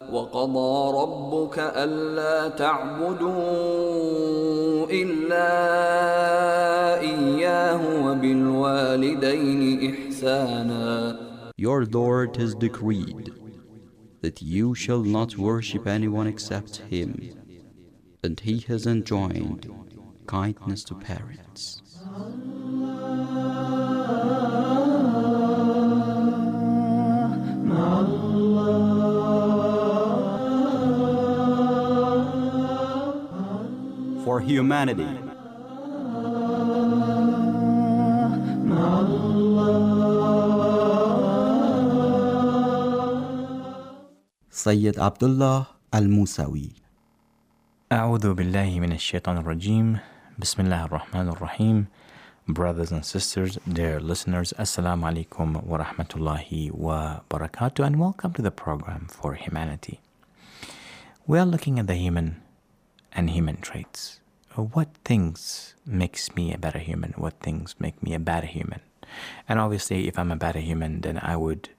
وقضى ربك ألا تعبدوا إلا إياه وبالوالدين إحسانا. Your Lord has decreed that you shall not worship anyone except Him, and He has enjoined kindness to parents. For humanity. Sayyid Abdullah Al-Musawi. أعوذ بالله من الشيطان الرجيم. بسم الله الرحمن الرحيم. Brothers and sisters, dear listeners, Assalamu alaikum wa rahmatullahi wa barakatuh, and welcome to the program For Humanity. We are looking at the human and human traits. What things makes me a better human? What things make me a better human? And obviously, if I'm a better human, then I would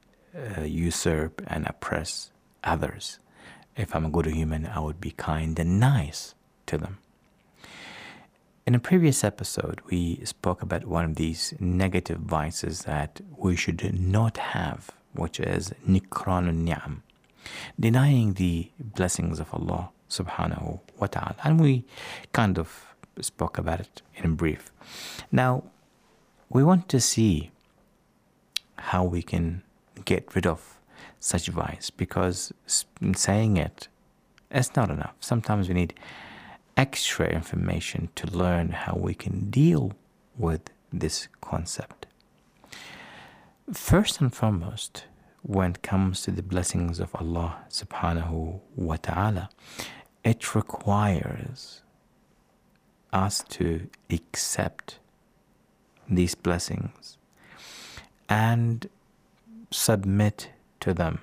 usurp and oppress others. If I'm a good human, I would be kind and nice to them. In a previous episode, we spoke about one of these negative vices that we should not have, which is nikranun ni'am, denying the blessings of Allah subhanahu wa ta'ala. And we kind of spoke about it in brief. Now, we want to see how we can get rid of such vice, because saying it is not enough. Sometimes we need extra information to learn how we can deal with this concept. First and foremost, when it comes to the blessings of Allah subhanahu wa ta'ala, it requires us to accept these blessings and submit to them,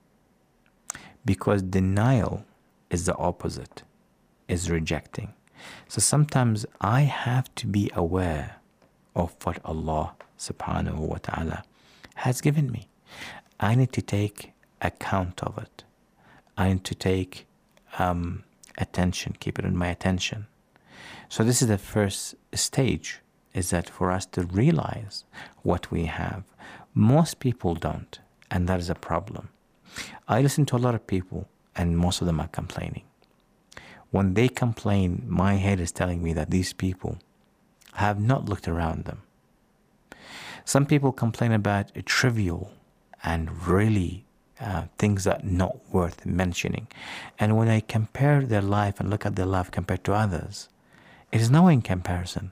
because denial is the opposite, is rejecting. So sometimes I have to be aware of what Allah subhanahu wa ta'ala has given me. I need to take account of it. I need to take attention, keep it in my attention. So this is the first stage, is that for us to realize what we have. Most people don't, and that is a problem. I listen to a lot of people, and most of them are complaining. When they complain, my head is telling me that these people have not looked around them. Some people complain about trivial and really things that are not worth mentioning. And when I compare their life and look at their life compared to others, it is no in comparison.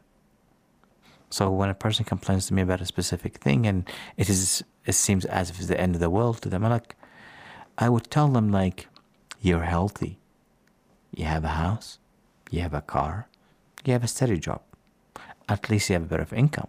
So when a person complains to me about a specific thing and it seems as if it's the end of the world to them, I would tell them, like, you're healthy. You have a house, you have a car, you have a steady job. At least you have a bit of income.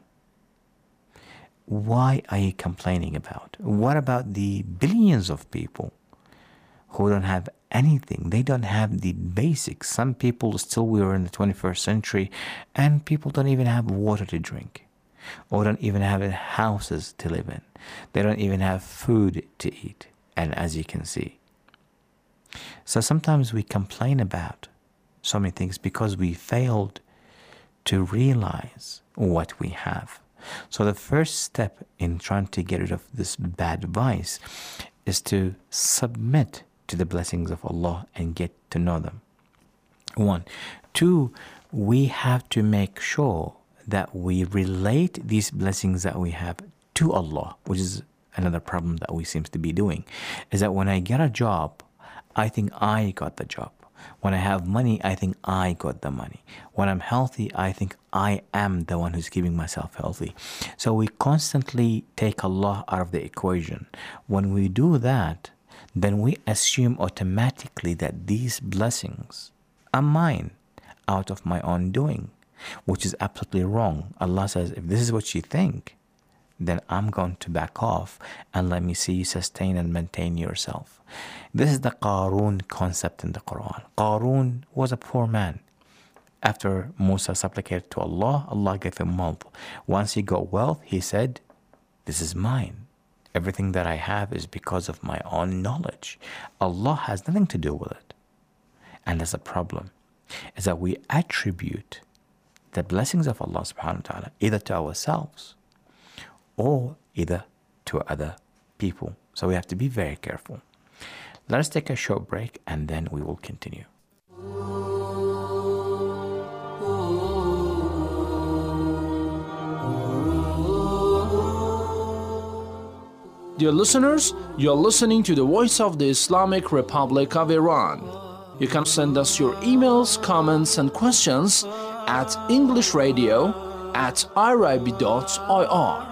Why are you complaining about? What about the billions of people who don't have anything? They don't have the basics. Some people still, we are in the 21st century, and people don't even have water to drink, or don't even have houses to live in. They don't even have food to eat, and as you can see. So sometimes we complain about so many things because we failed to realize what we have. So the first step in trying to get rid of this bad vice is to submit to the blessings of Allah and get to know them. 1. 2, we have to make sure that we relate these blessings that we have to Allah, which is another problem that we seem to be doing, is that when I get a job, I think I got the job. When I have money, I think I got the money. When I'm healthy, I think I am the one who's keeping myself healthy. So we constantly take Allah out of the equation. When we do that, then we assume automatically that these blessings are mine out of my own doing, which is absolutely wrong. Allah says, if this is what you think, then I'm going to back off and let me see you sustain and maintain yourself. This is the Qarun concept in the Quran. Qarun was a poor man. After Musa supplicated to Allah, Allah gave him wealth. Once he got wealth, he said, this is mine. Everything that I have is because of my own knowledge. Allah has nothing to do with it. And that's a problem, is that we attribute the blessings of Allah subhanahu wa ta'ala either to ourselves or either to other people. So we have to be very careful. Let us take a short break and then we will continue. Dear listeners, you are listening to the Voice of the Islamic Republic of Iran. You can send us your emails, comments, and questions at englishradio@irib.ir.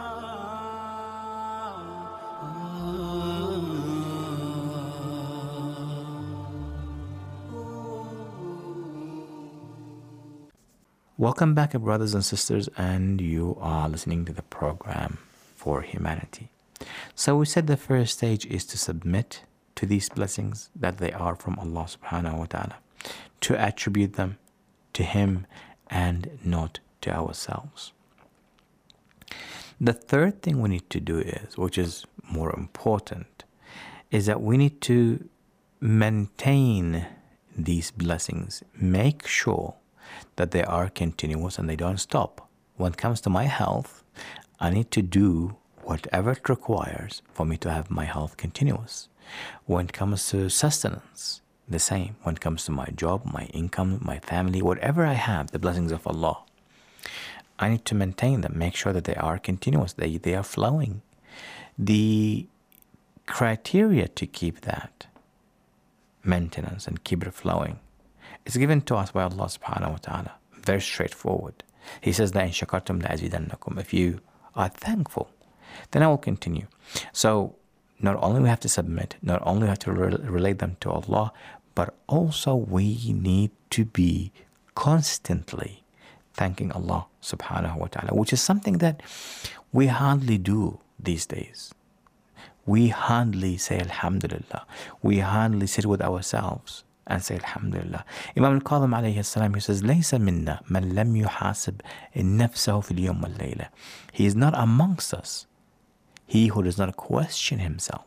Welcome back, brothers and sisters, and you are listening to the program For Humanity. So we said the first stage is to submit to these blessings, that they are from Allah subhanahu wa ta'ala, to attribute them to Him and not to ourselves. The third thing we need to do is, which is more important, is that we need to maintain these blessings, make sure that they are continuous and they don't stop. When it comes to my health, I need to do whatever it requires for me to have my health continuous. When it comes to sustenance, the same. When it comes to my job, my income, my family, whatever I have, the blessings of Allah, I need to maintain them, make sure that they are continuous, they are flowing. The criteria to keep that maintenance and keep it flowing is given to us by Allah subhanahu wa ta'ala. Very straightforward. He says that in shakartum la azidannakum. If you are thankful, then I will continue. So not only we have to submit, not only we have to relate them to Allah, but also we need to be constantly thanking Allah subhanahu wa ta'ala, which is something that we hardly do these days. We hardly say Alhamdulillah. We hardly sit with ourselves and say Alhamdulillah. Imam al-Kadhim alayhi salam, he says, لَيْسَ مِنَّا مَنْ لَمْ يُحَاسِبْ نَفْسَهُ فِي الْيَوْمِ وَاللَّيْلَةِ. He is not amongst us he who does not question himself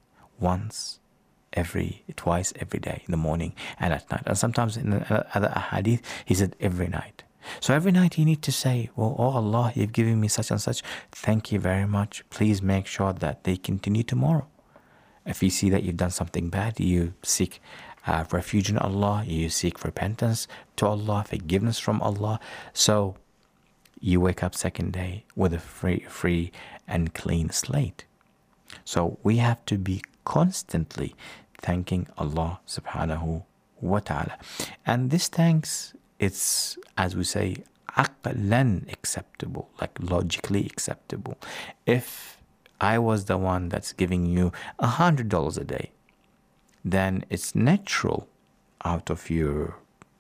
twice every day, in the morning and at night. And sometimes in other hadith, he said every night. So every night you need to say, well, oh Allah, you've given me such and such. Thank you very much. Please make sure that they continue tomorrow. If you see that you've done something bad, you seek refuge in Allah, you seek repentance to Allah, forgiveness from Allah. So you wake up second day with a free and clean slate. So we have to be constantly thanking Allah subhanahu wa ta'ala. And this thanks, it's, as we say, aqlan acceptable, like logically acceptable. If I was the one that's giving you $100 a day, then it's natural out of you,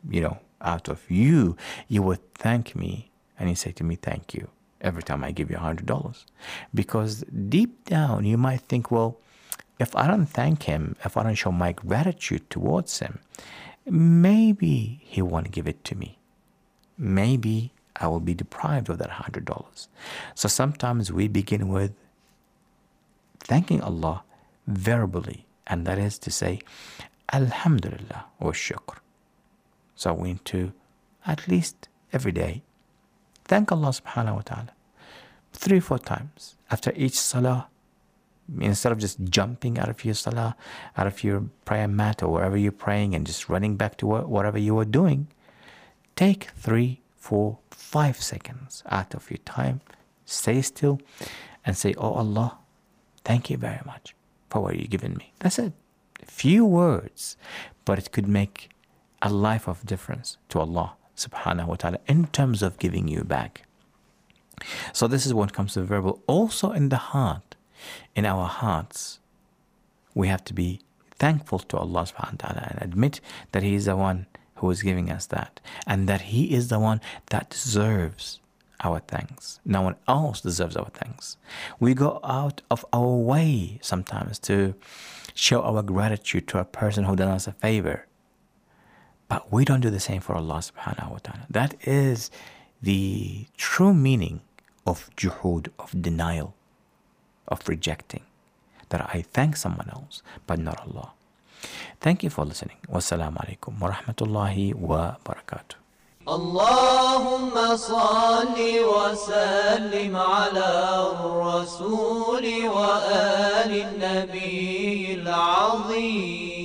you would thank me and you say to me, thank you, every time I give you $100. Because deep down you might think, well, if I don't thank him, if I don't show my gratitude towards him, maybe he won't give it to me. Maybe I will be deprived of that $100. So sometimes we begin with thanking Allah verbally, and that is to say, Alhamdulillah wa shukr. So we need to, at least every day, thank Allah subhanahu wa ta'ala 3-4 times after each salah. Instead of just jumping out of your salah, out of your prayer mat or wherever you're praying and just running back to whatever you were doing, take 3, 4, 5 seconds out of your time, stay still and say, oh Allah, thank you very much for what you've given me. That's it. Few words, but it could make a life of difference to Allah subhanahu wa ta'ala in terms of giving you back. So this is what comes to the verbal. Also in the heart, in our hearts, we have to be thankful to Allah subhanahu wa ta'ala and admit that He is the one who is giving us that, and that He is the one that deserves our thanks. No one else deserves our thanks. We go out of our way sometimes to show our gratitude to a person who does us a favor, but we don't do the same for Allah subhanahu wa ta'ala. That is the true meaning of juhud, of denial, of rejecting. that I thank someone else but not Allah. Thank you for listening. Wassalamu alaikum wa rahmatullahi wa barakatuh. اللهم صل وسلم على الرسول وآل النبي العظيم.